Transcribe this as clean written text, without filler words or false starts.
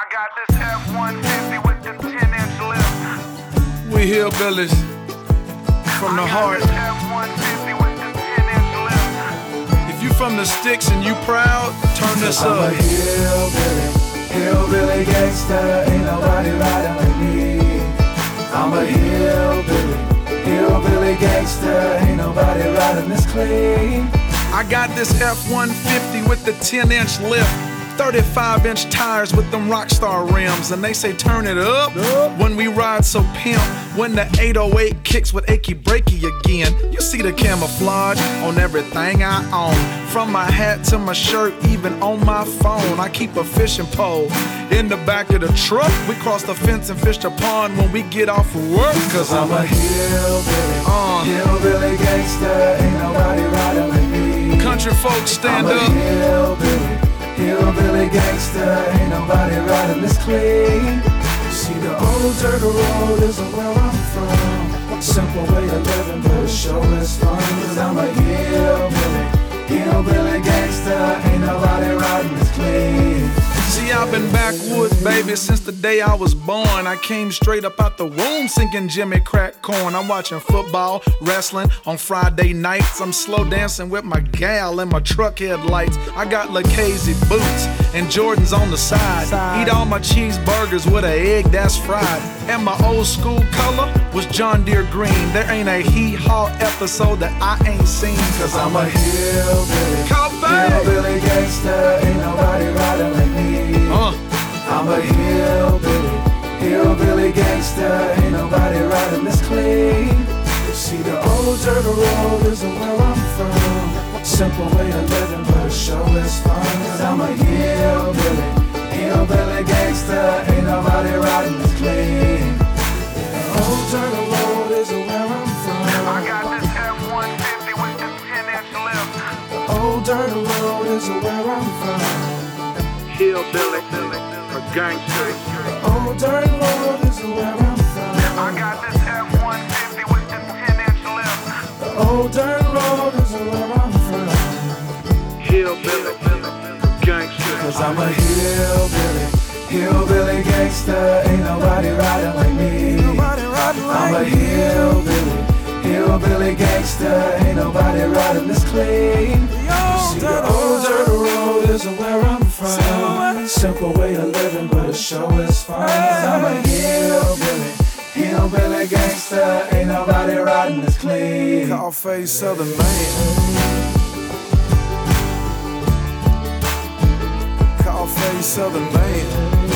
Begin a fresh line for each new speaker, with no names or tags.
I got this F-150 with the 10-inch lift.
We hillbillies from the heart.
I got this F-150 with the 10-inch lift.
If you from the sticks and you proud, turn this
I'm
up.
a hillbilly gangster, ain't nobody riding with me. I'm a hillbilly gangster, ain't nobody riding this clean.
I got this F-150 with the 10-inch lift, 35-inch tires with them Rockstar rims, and they say turn it up when we ride so pimp. When the 808 kicks with achy breaky again, you see the camouflage on everything I own. From my hat to my shirt, even on my phone, I keep a fishing pole in the back of the truck. We cross the fence and fish the pond when we get off of work. Cause
I'm a hillbilly gangster, ain't nobody riding with me.
Country folks stand
I'm
up.
a hillbilly gangster, ain't nobody riding this clean. See, the old dirt road isn't where I'm from. Simple way of living, but it sure is fun. Cause I'm a hillbilly gangster, ain't nobody riding this clean.
See, I've been backwoods, baby, since the day I was born. I came straight up out the womb singing Jimmy Crack Corn. I'm watching football, wrestling on Friday nights. I'm slow dancing with my gal in my truck headlights. I got Lucchese boots and Jordans on the side. Eat all my cheeseburgers with an egg that's fried. And my old school color was John Deere green. There ain't a hee-haw episode that I ain't seen. Cause I'm a
hillbilly gangster, ain't nobody riding with me. I'm a hillbilly gangster, ain't nobody riding this clean. See, the old dirt road isn't where I'm from. Simple way of living, but it sure is fun. Cause I'm a hillbilly gangster, ain't nobody riding this clean. The old dirt road isn't where I'm from.
I got this F-150 with the 10-inch lift.
The old dirt road isn't where I'm from.
Hillbilly, a gangster.
The old dirt road isn't where I'm from.
I got this F-150 with the 10-inch lift.
The old dirt road isn't where I'm from.
Hillbilly, a gangster.
Cause I'm a hillbilly gangster, ain't nobody riding like me. I'm a hillbilly gangster, ain't nobody riding this clean. See, the old dirt road isn't where I'm from. Simple way of living, but it sure is fun. Cause I'm a hillbilly gangster, ain't nobody riding this clean.
Call face Southern man. Call face Southern man.